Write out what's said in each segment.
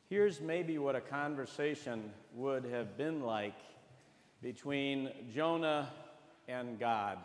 Here's maybe what a conversation would have been like between Jonah and God.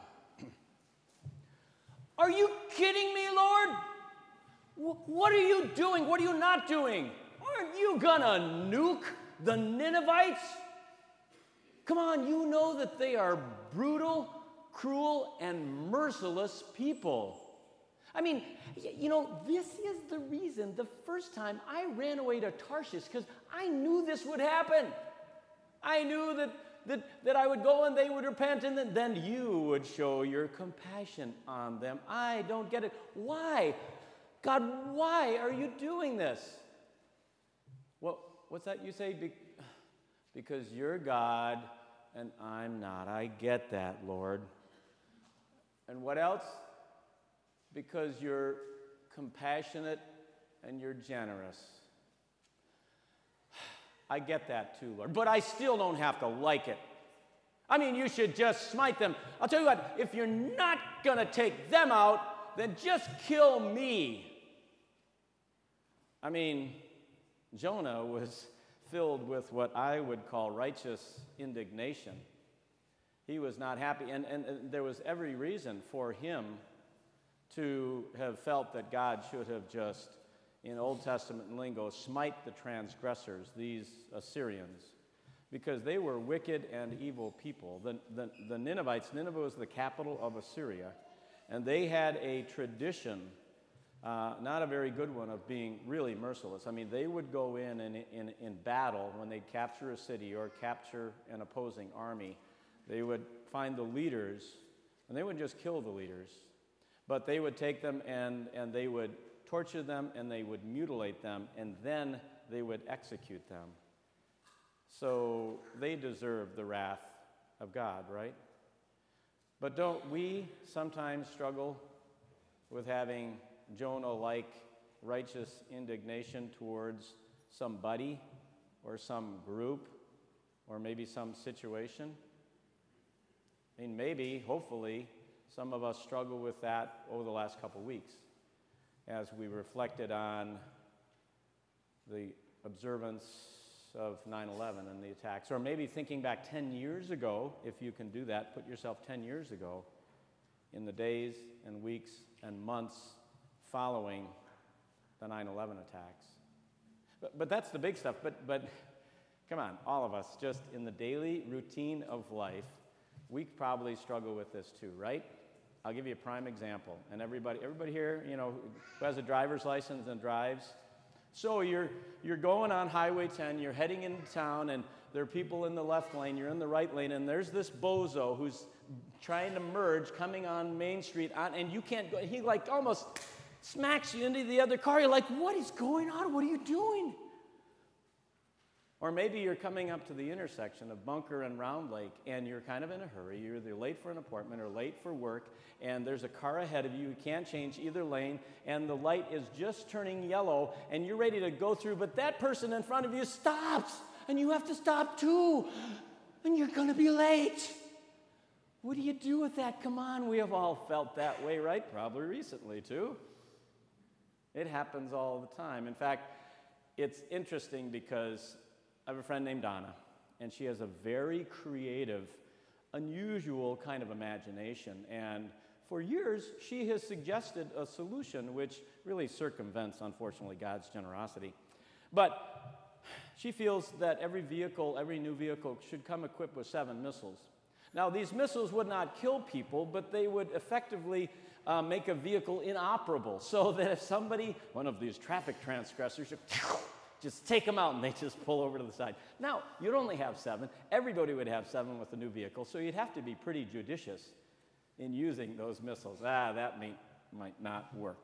Are you kidding me, Lord? What are you doing? What are you not doing? Aren't you gonna nuke the Ninevites? Come on, you know that they are brutal, cruel, and merciless people. I mean, this is the reason the first time I ran away to Tarshish, because I knew this would happen. I knew that I would go and they would repent, and then you would show your compassion on them. I don't get it. Why? God, why are you doing this? Well, what's that you say? Because you're God and I'm not. I get that, Lord. And what else? Because you're compassionate and you're generous. I get that too, Lord. But I still don't have to like it. I mean, you should just smite them. I'll tell you what, if you're not going to take them out, then just kill me. I mean, Jonah was filled with what I would call righteous indignation. He was not happy, and there was every reason for him to have felt that God should have just, in Old Testament lingo, smite the transgressors, these Assyrians, because they were wicked and evil people. The Ninevites, Nineveh was the capital of Assyria, and they had a tradition, not a very good one, of being really merciless. I mean, they would go in battle when they'd capture a city or capture an opposing army. They would find the leaders, and they wouldn't just kill the leaders, but they would take them and they would torture them and they would mutilate them, and then they would execute them. So they deserve the wrath of God, right? But don't we sometimes struggle with having Jonah-like righteous indignation towards somebody or some group or maybe some situation? I mean, maybe, hopefully, some of us struggle with that over the last couple weeks as we reflected on the observance of 9/11 and the attacks. Or maybe thinking back 10 years ago, if you can do that, put yourself 10 years ago in the days and weeks and months following the 9/11 attacks. But that's the big stuff. But come on, all of us, just in the daily routine of life, we probably struggle with this too, right? I'll give you a prime example. And everybody here, who has a driver's license and drives. So you're going on Highway 10, you're heading into town, and there are people in the left lane, you're in the right lane, and there's this bozo who's trying to merge, coming on Main Street, and you can't go. He almost smacks you into the other car. You're like, what is going on? What are you doing? Or maybe you're coming up to the intersection of Bunker and Round Lake, and you're kind of in a hurry. You're either late for an appointment or late for work, and there's a car ahead of you. You can't change either lane, and the light is just turning yellow, and you're ready to go through, but that person in front of you stops, and you have to stop too, and you're going to be late. What do you do with that? Come on, we have all felt that way, right? Probably recently too. It happens all the time. In fact, it's interesting because I have a friend named Donna, and she has a very creative, unusual kind of imagination. And for years, she has suggested a solution which really circumvents, unfortunately, God's generosity. But she feels that every new vehicle, should come equipped with 7 missiles. Now, these missiles would not kill people, but they would effectively make a vehicle inoperable, so that if somebody, one of these traffic transgressors, just take them out and they just pull over to the side. Now, you'd only have 7. Everybody would have 7 with a new vehicle, so you'd have to be pretty judicious in using those missiles. That might not work.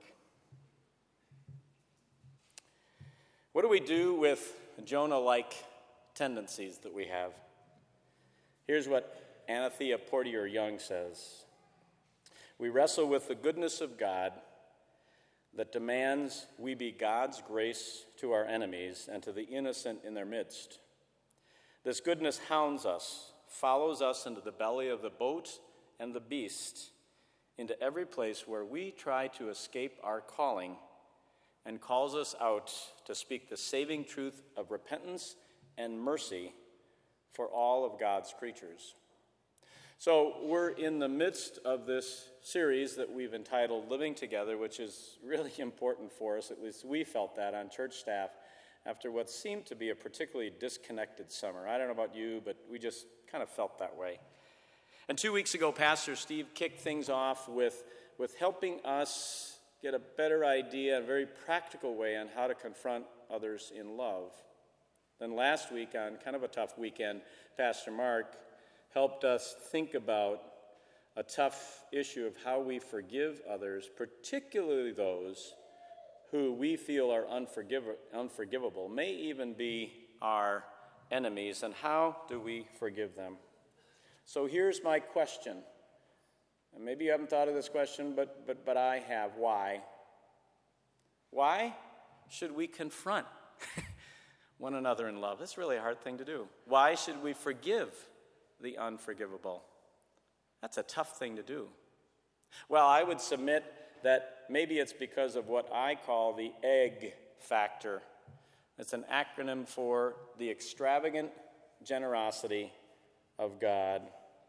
What do we do with Jonah-like tendencies that we have? Here's what Anathea Portier-Young says. We wrestle with the goodness of God that demands we be God's grace to our enemies and to the innocent in their midst. This goodness hounds us, follows us into the belly of the boat and the beast, into every place where we try to escape our calling and calls us out to speak the saving truth of repentance and mercy for all of God's creatures. So we're in the midst of this series that we've entitled Living Together, which is really important for us. At least we felt that on church staff after what seemed to be a particularly disconnected summer. I don't know about you, but we just kind of felt that way. And 2 weeks ago, Pastor Steve kicked things off with helping us get a better idea, a very practical way on how to confront others in love. Then last week, on kind of a tough weekend, Pastor Mark helped us think about a tough issue of how we forgive others, particularly those who we feel are unforgivable, may even be our enemies, and how do we forgive them? So here's my question, and maybe you haven't thought of this question, but I have. Why? Why should we confront one another in love? That's really a hard thing to do. Why should we forgive the unforgivable? That's a tough thing to do. Well, I would submit that maybe it's because of what I call the egg factor. It's an acronym for the extravagant generosity of God.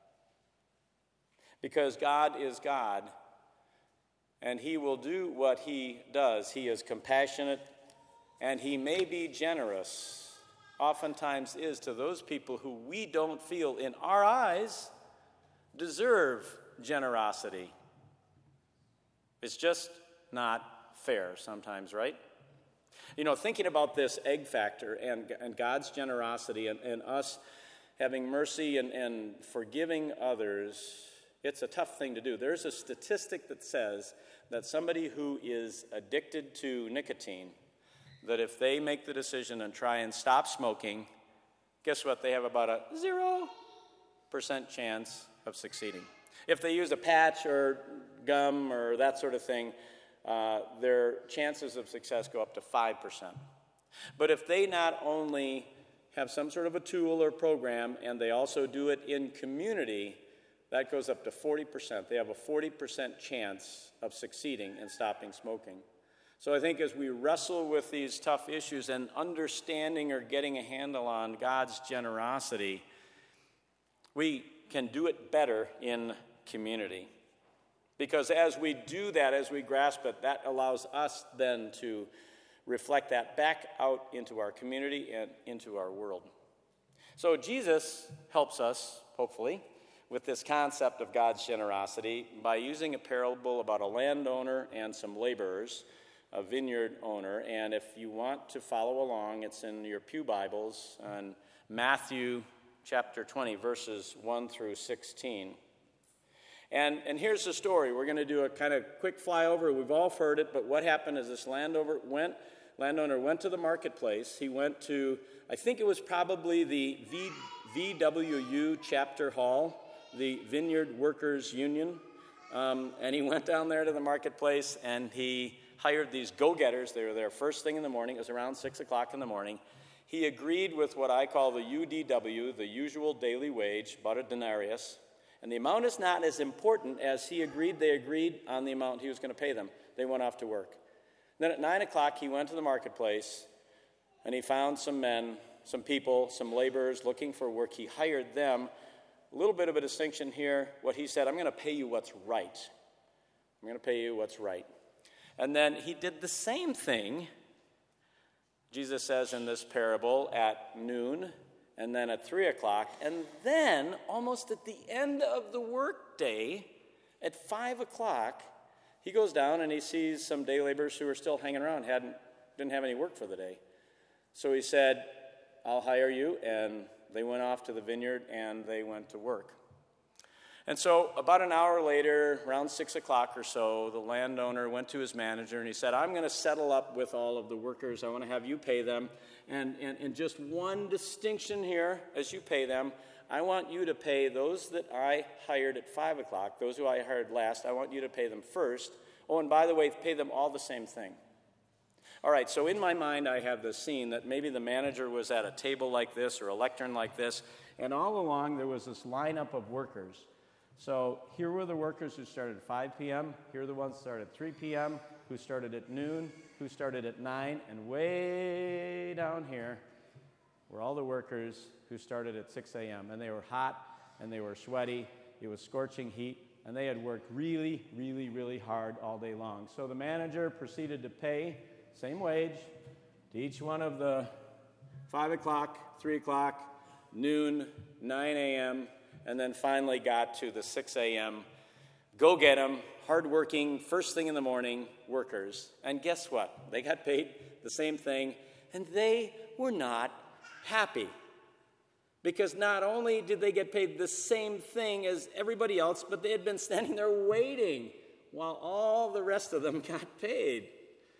Because God is God, and He will do what He does. He is compassionate, and He may be generous, oftentimes is, to those people who we don't feel in our eyes deserve generosity. It's just not fair sometimes, right? You know, thinking about this egg factor and God's generosity and us having mercy and forgiving others, it's a tough thing to do. There's a statistic that says that somebody who is addicted to nicotine, that if they make the decision and try and stop smoking, guess what? They have about a 0% chance of succeeding. If they use a patch or gum or that sort of thing, their chances of success go up to 5%. But if they not only have some sort of a tool or program and they also do it in community, that goes up to 40%. They have a 40% chance of succeeding in stopping smoking. So I think as we wrestle with these tough issues and understanding or getting a handle on God's generosity, we can do it better in community. Because as we do that, as we grasp it, that allows us then to reflect that back out into our community and into our world. So Jesus helps us, hopefully, with this concept of God's generosity by using a parable about a landowner and some laborers, a vineyard owner. And if you want to follow along, it's in your pew Bibles on Matthew chapter 20, verses 1 through 16. And here's the story. We're going to do a kind of quick flyover. We've all heard it, but what happened is this landowner went to the marketplace. He went to, I think it was probably the VWU chapter hall, the Vineyard Workers Union. And he went down there to the marketplace, and he hired these go-getters. They were there first thing in the morning. It was around 6 o'clock in the morning. He agreed with what I call the UDW, the usual daily wage, about a denarius. And the amount is not as important as they agreed on the amount he was going to pay them. They went off to work. Then at 9 o'clock, he went to the marketplace, and he found some men, some people, some laborers looking for work. He hired them. A little bit of a distinction here. What he said, I'm going to pay you what's right. I'm going to pay you what's right. And then he did the same thing, Jesus says in this parable, at noon, and then at 3 o'clock, and then almost at the end of the workday, at 5 o'clock, he goes down and he sees some day laborers who are still hanging around, didn't have any work for the day. So he said, I'll hire you, and they went off to the vineyard and they went to work. And so about an hour later, around 6 o'clock or so, the landowner went to his manager and he said, I'm going to settle up with all of the workers. I want to have you pay them. And just one distinction here, as you pay them, I want you to pay those that I hired at 5 o'clock, those who I hired last, I want you to pay them first. Oh, and by the way, pay them all the same thing. All right, so in my mind, I have this scene that maybe the manager was at a table like this or a lectern like this, and all along there was this lineup of workers. So here were the workers who started at 5 p.m., here are the ones who started at 3 p.m., who started at noon, who started at 9, and way down here were all the workers who started at 6 a.m. And they were hot, and they were sweaty. It was scorching heat, and they had worked really, really, really hard all day long. So the manager proceeded to pay same wage to each one of the 5 o'clock, 3 o'clock, noon, 9 a.m., and then finally got to the 6 a.m. Go get them, hardworking, first thing in the morning workers. And guess what? They got paid the same thing, and they were not happy. Because not only did they get paid the same thing as everybody else, but they had been standing there waiting while all the rest of them got paid.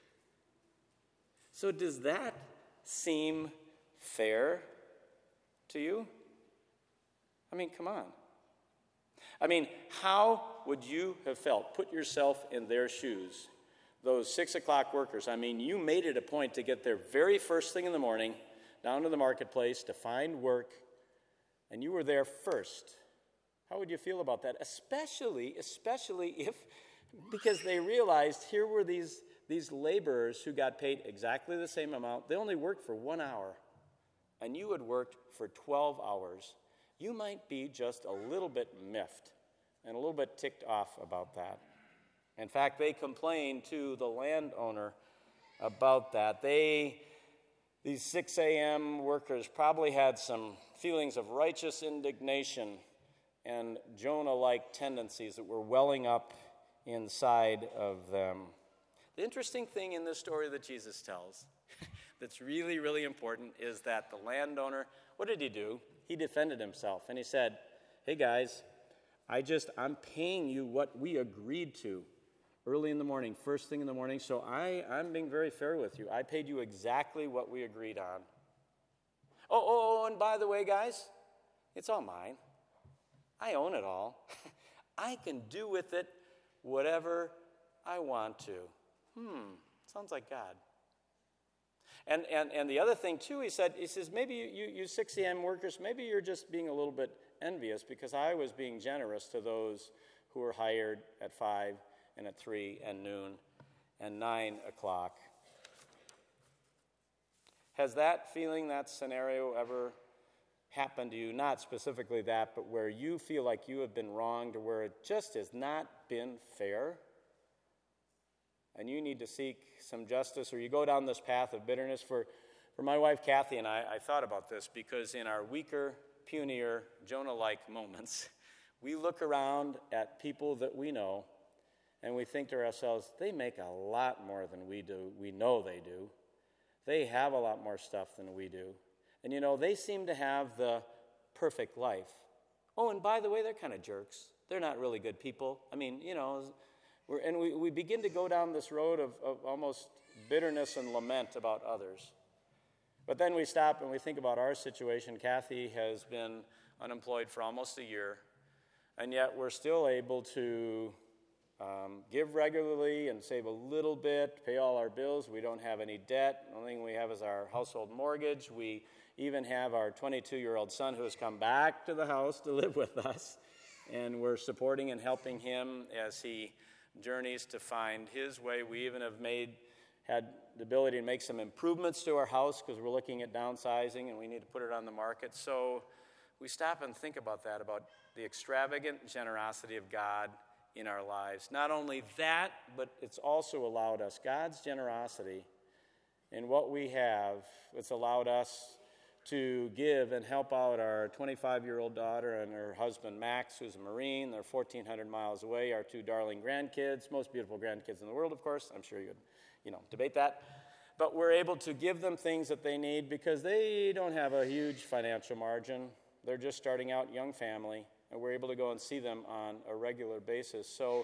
So does that seem fair to you? I mean, come on. I mean, how would you have felt? Put yourself in their shoes. Those 6 o'clock workers, I mean, you made it a point to get there very first thing in the morning, down to the marketplace to find work, and you were there first. How would you feel about that? Especially if, because they realized here were these laborers who got paid exactly the same amount. They only worked for 1 hour, and you had worked for 12 hours. You might be just a little bit miffed and a little bit ticked off about that. In fact, they complained to the landowner about that. These 6 a.m. workers probably had some feelings of righteous indignation and Jonah-like tendencies that were welling up inside of them. The interesting thing in this story that Jesus tells that's really, really important is that the landowner, what did he do? He defended himself, and he said, hey guys, I'm paying you what we agreed to early in the morning, first thing in the morning, so I'm being very fair with you. I paid you exactly what we agreed on. And by the way, guys, it's all mine. I own it all. I can do with it whatever I want to. Sounds like God. And the other thing, too, he says, maybe you 6 a.m. workers, maybe you're just being a little bit envious because I was being generous to those who were hired at 5 and at 3 and noon and 9 o'clock. Has that feeling, that scenario ever happened to you? Not specifically that, but where you feel like you have been wronged or where it just has not been fair? And you need to seek some justice, or you go down this path of bitterness. For my wife, Kathy, and I thought about this because in our weaker, punier, Jonah-like moments, we look around at people that we know, and we think to ourselves, they make a lot more than we do. We know they do. They have a lot more stuff than we do. And, they seem to have the perfect life. Oh, and by the way, they're kind of jerks. They're not really good people. I mean, we begin to go down this road of almost bitterness and lament about others. But then we stop and we think about our situation. Kathy has been unemployed for almost a year, and yet we're still able to give regularly and save a little bit, pay all our bills. We don't have any debt. The only thing we have is our household mortgage. We even have our 22-year-old son who has come back to the house to live with us, and we're supporting and helping him as he journeys to find his way. We even have had the ability to make some improvements to our house because we're looking at downsizing and we need to put it on the market. So we stop and think about that, about the extravagant generosity of God in our lives. Not only that, but it's also allowed us, God's generosity in what we have, it's allowed us to give and help out our 25-year-old daughter and her husband, Max, who's a Marine. They're 1,400 miles away, our 2 darling grandkids, most beautiful grandkids in the world, of course. I'm sure you'd, debate that. But we're able to give them things that they need because they don't have a huge financial margin. They're just starting out, young family, and we're able to go and see them on a regular basis. So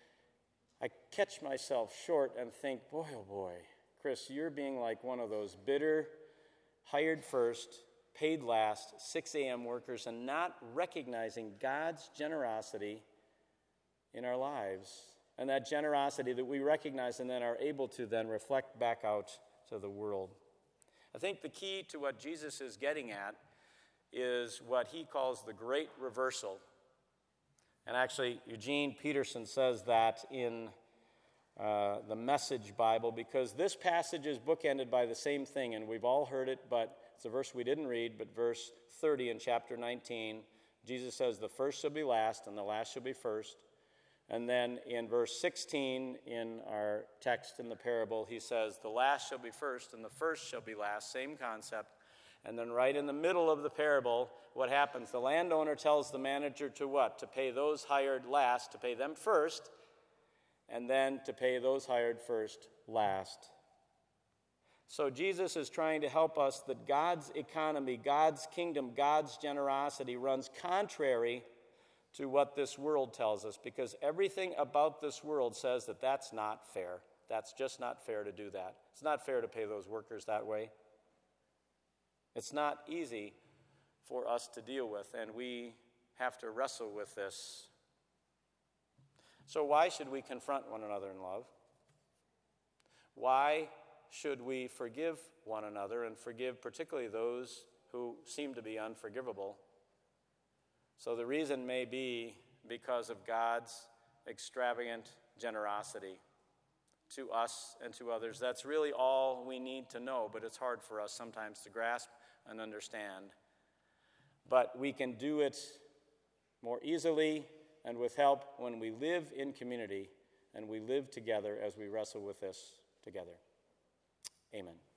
I catch myself short and think, boy, oh boy, Chris, you're being like one of those bitter, hired first, paid last, 6 a.m. workers, and not recognizing God's generosity in our lives. And that generosity that we recognize and then are able to then reflect back out to the world. I think the key to what Jesus is getting at is what he calls the great reversal. And actually, Eugene Peterson says that in the Message Bible, because this passage is bookended by the same thing, and we've all heard it, but it's a verse we didn't read, but verse 30 in chapter 19, Jesus says, the first shall be last, and the last shall be first. And then in verse 16 in our text in the parable, he says, the last shall be first, and the first shall be last, same concept. And then right in the middle of the parable, what happens? The landowner tells the manager to what? To pay those hired last, to pay them first, and then to pay those hired first last. So Jesus is trying to help us that God's economy, God's kingdom, God's generosity runs contrary to what this world tells us, because everything about this world says that that's not fair. That's just not fair to do that. It's not fair to pay those workers that way. It's not easy for us to deal with, and we have to wrestle with this. So why should we confront one another in love? Why should we forgive one another, and forgive particularly those who seem to be unforgivable? So the reason may be because of God's extravagant generosity to us and to others. That's really all we need to know, but it's hard for us sometimes to grasp and understand. But we can do it more easily and with help when we live in community and we live together as we wrestle with this together. Amen.